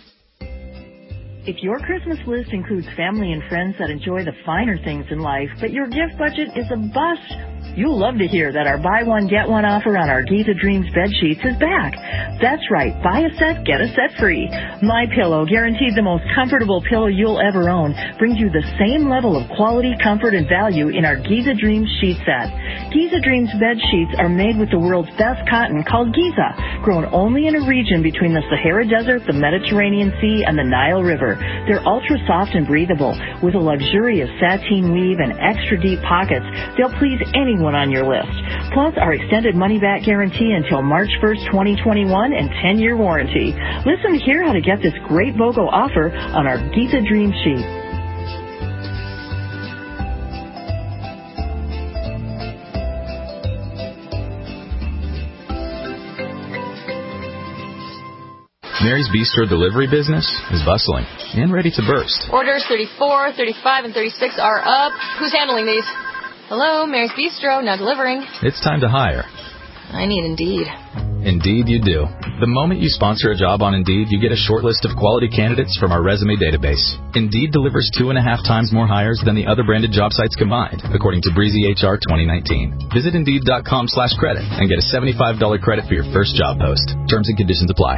If your Christmas list includes family and friends that enjoy the finer things in life, but your gift budget is a bust, you'll love to hear that our buy one, get one offer on our Giza Dreams bed sheets is back. That's right, buy a set, get a set free. My Pillow, guaranteed the most comfortable pillow you'll ever own, brings you the same level of quality, comfort, and value in our Giza Dreams sheet set. Giza Dreams bed sheets are made with the world's best cotton called Giza, grown only in a region between the Sahara Desert, the Mediterranean Sea, and the Nile River. They're ultra soft and breathable. With a luxurious sateen weave and extra deep pockets, they'll please anyone on your list. Plus, our extended money-back guarantee until March first, twenty twenty-one, and ten-year warranty. Listen to hear how to get this great BOGO offer on our Giza Dream sheet. Mary's Bistro delivery business is bustling and ready to burst. Orders thirty-four, thirty-five, and thirty-six are up. Who's handling these? Hello, Mary's Bistro, now delivering. It's time to hire. I need Indeed. Indeed you do. The moment you sponsor a job on Indeed, you get a short list of quality candidates from our resume database. Indeed delivers two and a half times more hires than the other branded job sites combined, according to Breezy H R twenty nineteen. Visit Indeed.com slash credit and get a seventy-five dollars credit for your first job post. Terms and conditions apply.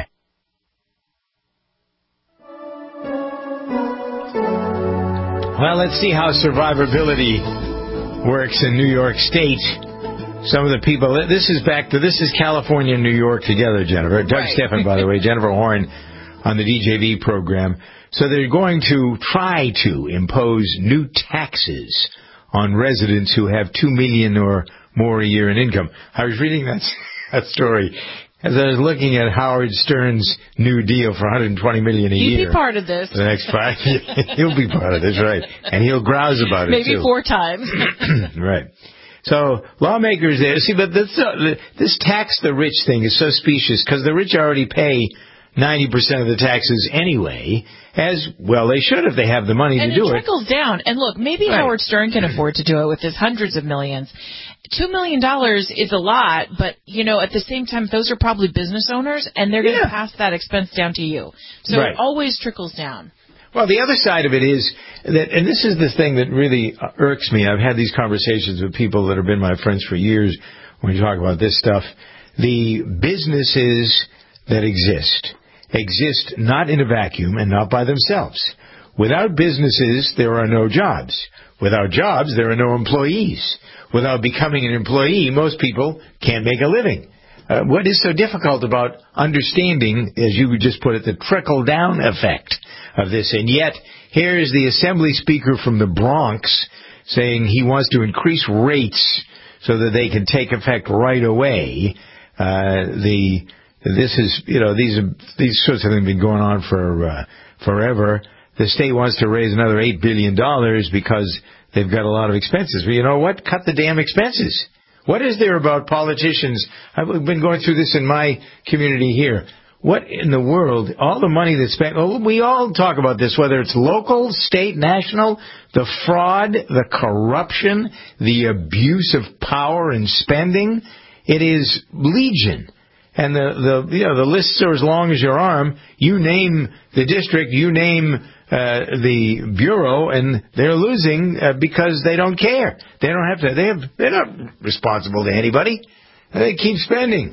Well, let's see how survivability works in New York State. Some of the people, this is back to, this is California and New York together, Jennifer. Doug right. Steffen, by the way, Jennifer Horn on the D J V program. So they're going to try to impose new taxes on residents who have two million dollars or more a year in income. I was reading that, that story as I was looking at Howard Stern's New Deal for one hundred twenty million dollars a He'd year. He'd be part of this. For the next five years. He'll be part of this, right. And he'll grouse about it, Maybe too. Maybe four times. Right. So lawmakers there, see, but this, uh, this tax the rich thing is so specious because the rich already pay ninety percent of the taxes anyway, as well they should if they have the money and to do it. And it trickles down. And look, maybe right. Howard Stern can afford to do it with his hundreds of millions. Two million dollars is a lot, but, you know, at the same time, those are probably business owners, and they're going to yeah. pass that expense down to you. So right. it always trickles down. Well, the other side of it is that, and this is the thing that really irks me. I've had these conversations with people that have been my friends for years when we talk about this stuff. The businesses that exist exist not in a vacuum and not by themselves. Without businesses, there are no jobs. Without jobs, there are no employees. Without becoming an employee, most people can't make a living. Uh, what is so difficult about understanding, as you just put it, the trickle-down effect of this? And yet, here is the Assembly Speaker from the Bronx saying he wants to increase rates so that they can take effect right away. Uh, the this is you know these are, these sorts of things have been going on for uh, forever. The state wants to raise another eight billion dollars because they've got a lot of expenses. Well, you know what? Cut the damn expenses. What is there about politicians? I've been going through this in my community here. What in the world, all the money that's spent, well, we all talk about this, whether it's local, state, national, the fraud, the corruption, the abuse of power and spending, it is legion. And the, the, you know, the lists are as long as your arm. You name the district, you name uh, the bureau, and they're losing uh, because they don't care. They don't have to, they have, they're not responsible to anybody. They keep spending.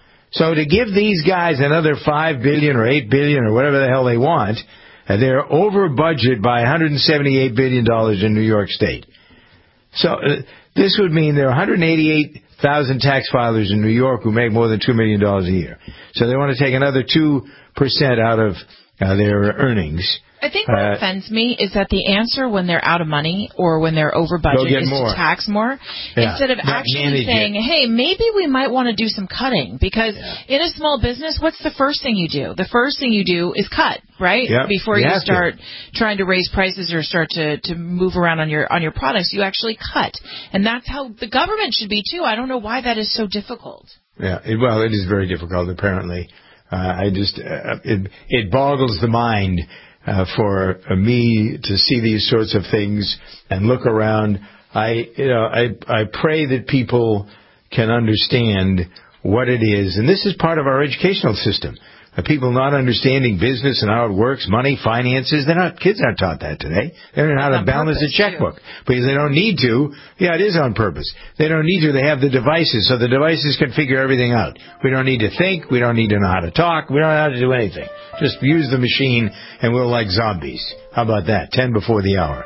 So to give these guys another five billion dollars or eight billion dollars or whatever the hell they want, uh, they're over budget by one hundred seventy-eight billion dollars in New York State. So uh, this would mean there are one hundred eighty-eight thousand tax filers in New York who make more than two million dollars a year. So they want to take another two percent out of uh, their earnings. I think what uh, offends me is that the answer when they're out of money or when they're over budget is more. to tax more yeah, instead of actually saying, it. hey, maybe we might want to do some cutting because yeah. in a small business, what's the first thing you do? The first thing you do is cut, right? Yep, Before you, you start to. trying to raise prices or start to, to move around on your on your products, you actually cut. And that's how the government should be, too. I don't know why that is so difficult. Yeah, it, well, it is very difficult, apparently. Uh, I just, uh, it, it boggles the mind. Uh, for uh, me to see these sorts of things and look around, I, you know, I, I pray that people can understand what it is. And this is part of our educational system. Uh, people not understanding business and how it works, money, finances. They're not, kids aren't taught that today. They don't know how to balance a checkbook because they don't need to. Yeah, it is on purpose. They don't need to. They have the devices, so the devices can figure everything out. We don't need to think. We don't need to know how to talk. We don't know how to do anything. Just use the machine and we'll like zombies. How about that? Ten before the hour.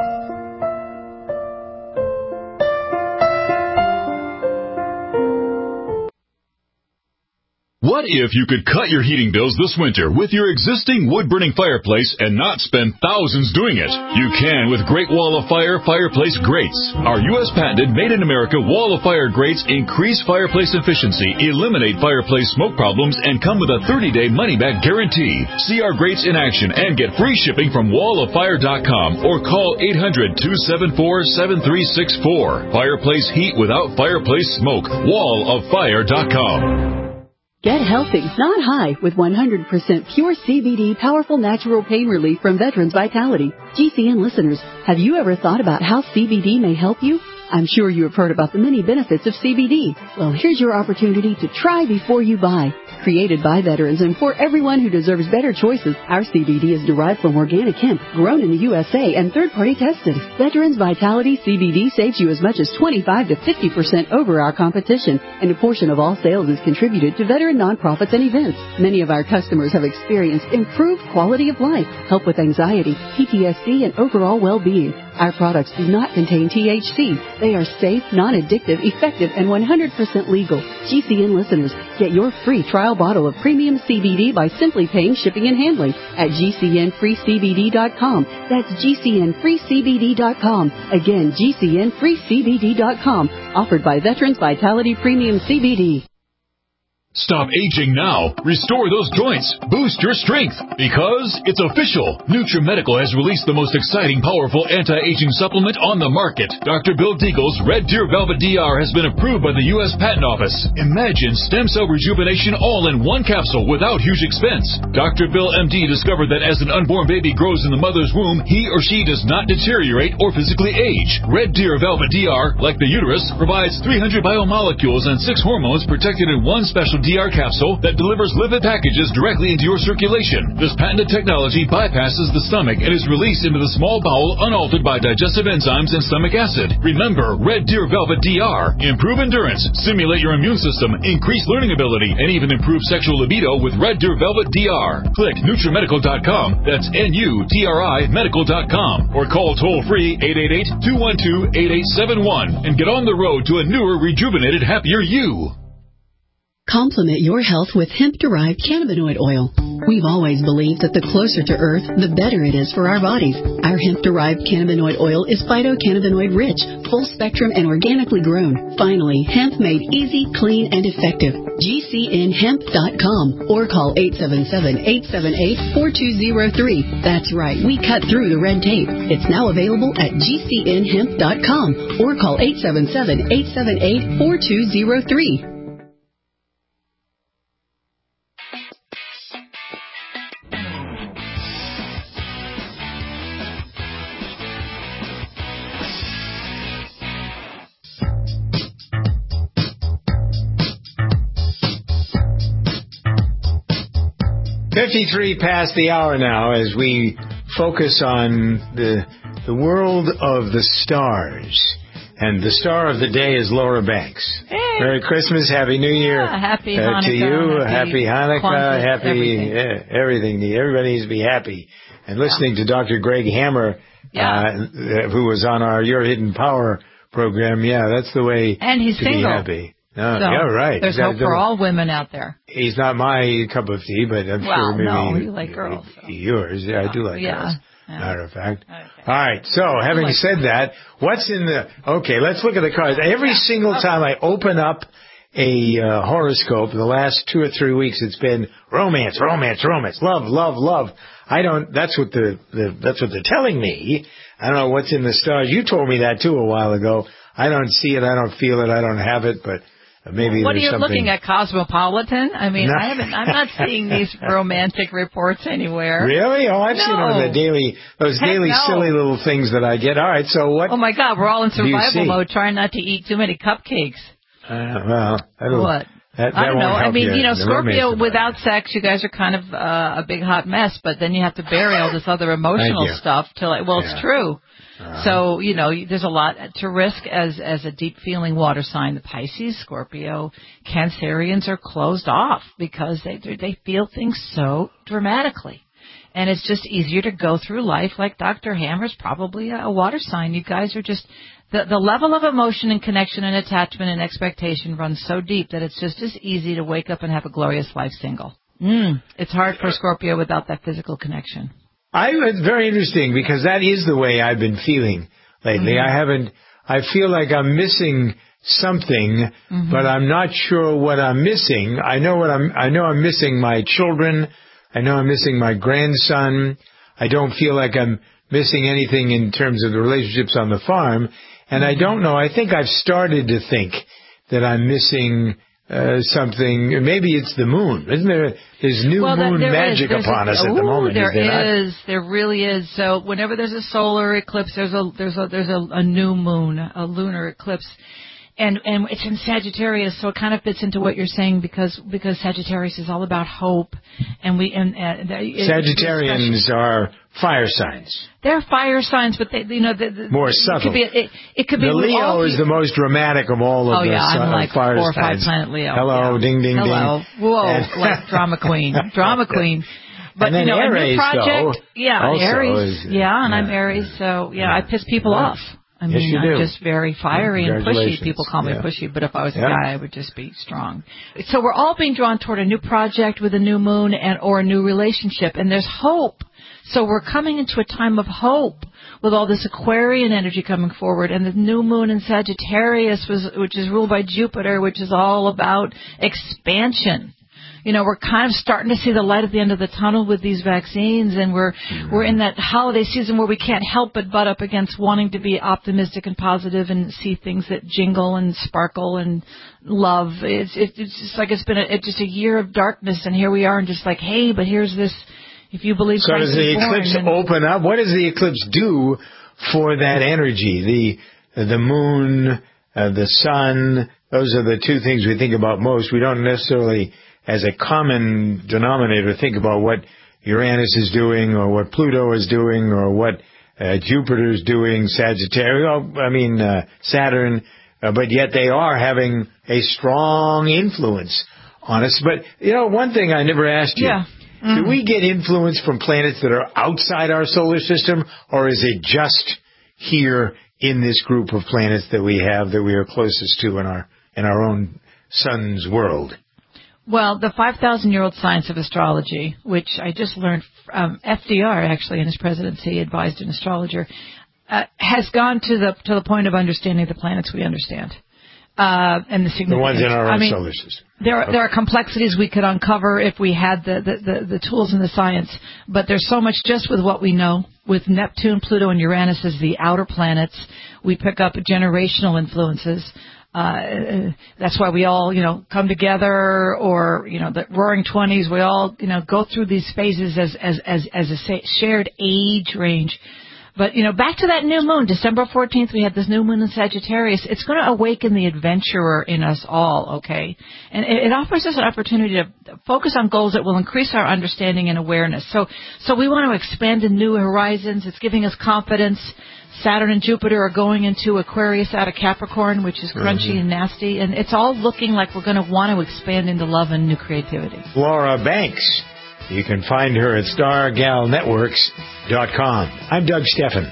What if you could cut your heating bills this winter with your existing wood-burning fireplace and not spend thousands doing it? You can with Great Wall of Fire Fireplace Grates. Our U S patented made-in-America Wall of Fire grates increase fireplace efficiency, eliminate fireplace smoke problems, and come with a thirty-day money-back guarantee. See our grates in action and get free shipping from wall of fire dot com or call eight hundred, two seven four, seven three six four. Fireplace heat without fireplace smoke. wall of fire dot com. Get healthy, not high, with one hundred percent pure C B D powerful natural pain relief from Veterans Vitality. G C N listeners, have you ever thought about how C B D may help you? I'm sure you have heard about the many benefits of C B D. Well, here's your opportunity to try before you buy. Created by veterans and for everyone who deserves better choices, our C B D is derived from organic hemp, grown in the U S A and third-party tested. Veterans Vitality C B D saves you as much as twenty-five to fifty percent over our competition, and a portion of all sales is contributed to veteran nonprofits and events. Many of our customers have experienced improved quality of life, help with anxiety, P T S D, and overall well-being. Our products do not contain T H C. They are safe, non-addictive, effective, and one hundred percent legal. G C N listeners, get your free trial bottle of premium C B D by simply paying shipping and handling at G C N free C B D dot com. That's G C N free C B D dot com. Again, G C N free C B D dot com. Offered by Veterans Vitality Premium C B D. Stop aging now. Restore those joints. Boost your strength. Because it's official. NutriMedical has released the most exciting, powerful anti-aging supplement on the market. Doctor Bill Deagle's Red Deer Velvet D R has been approved by the U S Patent Office. Imagine stem cell rejuvenation all in one capsule without huge expense. Doctor Bill M D discovered that as an unborn baby grows in the mother's womb, he or she does not deteriorate or physically age. Red Deer Velvet D R, like the uterus, provides three hundred biomolecules and six hormones protected in one special D R capsule that delivers lipid packages directly into your circulation. This patented technology bypasses the stomach and is released into the small bowel unaltered by digestive enzymes and stomach acid. Remember, Red Deer Velvet D R. Improve endurance, stimulate your immune system, increase learning ability, and even improve sexual libido with Red Deer Velvet D R. Click NutriMedical dot com. That's N U T R I medical dot com. Or call toll-free eight eight eight, two one two, eight eight seven one and get on the road to a newer, rejuvenated, happier you. Complement your health with hemp-derived cannabinoid oil. We've always believed that the closer to Earth, the better it is for our bodies. Our hemp-derived cannabinoid oil is phytocannabinoid-rich, full-spectrum, and organically grown. Finally, hemp made easy, clean, and effective. G C N hemp dot com or call eight seven seven, eight seven eight, four two zero three. That's right, we cut through the red tape. It's now available at G C N hemp dot com or call eight seven seven, eight seven eight, four two zero three. fifty-three past the hour now as we focus on the the world of the stars. And the star of the day is Laura Banks. Hey. Merry Christmas, Happy New Year. Yeah, happy uh, Hanukkah. To you, Happy, Happy Hanukkah, Kwanzaa, Happy everything. Uh, everything. Everybody needs to be happy. And listening to Doctor Greg Hammer, yeah. uh, who was on our Your Hidden Power program, yeah, that's the way and he's to single. be happy. No, so yeah, right. There's hope for all women out there. He's not my cup of tea, but I'm well, sure maybe no, you like girls. So. Yours. Yeah, I do like yeah. girls. Yeah. Matter of fact. Okay. All right. So, having like said that, what's in the... Okay, let's look at the cards. Every yeah. single okay. time I open up a uh, horoscope, the last two or three weeks, it's been romance, romance, romance, love, love, love. I don't... That's what the, the that's what they're telling me. I don't know what's in the stars. You told me that, too, a while ago. I don't see it. I don't feel it. I don't have it, but... Maybe what are you something... looking at, Cosmopolitan? I mean, no. I haven't. I'm not seeing these romantic reports anywhere. Really? Oh, I've no. seen them in the daily, those Heck daily no. silly little things that I get. All right, so what? Oh my God, we're all in survival see? mode, trying not to eat too many cupcakes. Uh, well, I don't. What? That, that I don't know. won't I help mean, you, you know, Scorpio, without it. sex, you guys are kind of uh, a big hot mess. But then you have to bury all this other emotional stuff till. It, well, yeah. It's true. Uh-huh. So, you know, there's a lot to risk as as a deep-feeling water sign. The Pisces, Scorpio, Cancerians are closed off because they they feel things so dramatically. And it's just easier to go through life like Doctor Hammer's probably a water sign. You guys are just, the, the level of emotion and connection and attachment and expectation runs so deep that it's just as easy to wake up and have a glorious life single. Mm, it's hard for Scorpio without that physical connection. I, it's very interesting because that is the way I've been feeling lately. Mm-hmm. I haven't, I feel like I'm missing something, mm-hmm. but I'm not sure what I'm missing. I know what I'm, I know I'm missing my children. I know I'm missing my grandson. I don't feel like I'm missing anything in terms of the relationships on the farm. And mm-hmm. I don't know. I think I've started to think that I'm missing uh, something. Maybe it's the moon. Isn't there? There's new well, moon there magic is. upon a, us ooh, at the moment. There is there is. Not? There really is. So whenever there's a solar eclipse, there's a there's a there's a, a new moon, a lunar eclipse. And and it's in Sagittarius, so it kind of fits into what you're saying because because Sagittarius is all about hope, and we and uh, Sagittarians are fire signs. They're fire signs, but they you know the, the, more it subtle. Could be, it, it could be the Leo is the most dramatic of all of oh, the yeah, sun, I'm like fire four or signs. five planet Leo. Hello, yeah. ding ding Hello. ding. Whoa, like drama queen, drama queen. But and then you know, Aries, a new project, though, yeah, Aries, is, yeah, and yeah, I'm Aries, so yeah, yeah. I piss people yeah. off. I yes, mean, you I'm do. just very fiery and pushy. People call me yeah. pushy, but if I was a yeah. guy, I would just be strong. So we're all being drawn toward a new project with a new moon and or a new relationship, and there's hope. So we're coming into a time of hope with all this Aquarian energy coming forward, and the new moon in Sagittarius, was, which is ruled by Jupiter, which is all about expansion. You know, we're kind of starting to see the light at the end of the tunnel with these vaccines, and we're mm-hmm. we're in that holiday season where we can't help but butt up against wanting to be optimistic and positive and see things that jingle and sparkle and love. It's it, it's just like it's been a, it's just a year of darkness, and here we are, and just like, hey, but here's this. If you believe so, Christ does the is born, eclipse and, open up? What does the eclipse do for that energy? The the moon, uh, the sun. Those are the two things we think about most. We don't necessarily, as a common denominator, think about what Uranus is doing or what Pluto is doing or what uh, Jupiter is doing, Sagittarius, I mean uh, Saturn, uh, but yet they are having a strong influence on us. But, you know, one thing I never asked you, yeah. mm-hmm. do we get influence from planets that are outside our solar system, or is it just here in this group of planets that we have that we are closest to in our in our own sun's world? Well, the five thousand year old science of astrology, which I just learned from F D R, actually, in his presidency, advised an astrologer, uh, has gone to the to the point of understanding the planets we understand. Uh, and the significance. The ones in our own I mean, solar system. There are, okay. there are complexities we could uncover if we had the, the, the, the tools and the science, but there's so much just with what we know. With Neptune, Pluto, and Uranus as the outer planets, we pick up generational influences. Uh, that's why we all, you know, come together, or, you know, the roaring twenties, we all, you know, go through these phases as, as, as, as a shared age range. But, you know, back to that new moon, December fourteenth, we had this new moon in Sagittarius. It's going to awaken the adventurer in us all, okay? And it, it offers us an opportunity to focus on goals that will increase our understanding and awareness. So, so we want to expand to new horizons. It's giving us confidence. Saturn and Jupiter are going into Aquarius out of Capricorn, which is crunchy mm-hmm. and nasty. And it's all looking like we're going to want to expand into love and new creativity. Laura Banks. You can find her at star gal networks dot com. I'm Doug Steffen.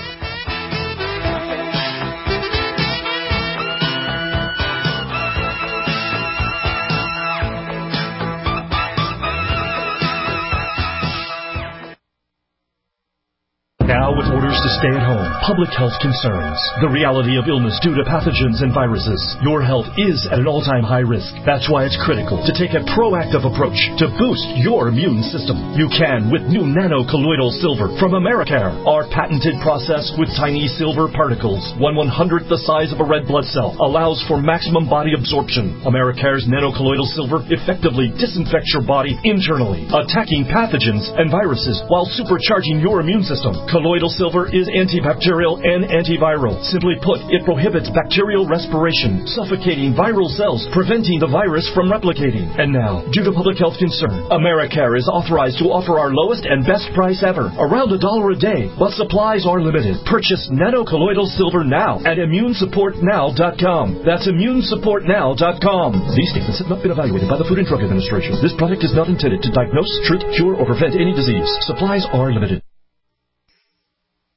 Now with orders to stay at home, public health concerns, the reality of illness due to pathogens and viruses, your health is at an all-time high risk. That's why it's critical to take a proactive approach to boost your immune system. You can with new nano-colloidal silver from Americare. Our patented process with tiny silver particles, one one-hundredth the size of a red blood cell, allows for maximum body absorption. Americare's nano-colloidal silver effectively disinfects your body internally, attacking pathogens and viruses while supercharging your immune system. Colloidal silver is antibacterial and antiviral. Simply put, it prohibits bacterial respiration, suffocating viral cells, preventing the virus from replicating. And now, due to public health concern, Americare is authorized to offer our lowest and best price ever, around a dollar a day, but supplies are limited. Purchase nano-colloidal silver now at immune support now dot com. That's immune support now dot com. These statements have not been evaluated by the Food and Drug Administration. This product is not intended to diagnose, treat, cure, or prevent any disease. Supplies are limited.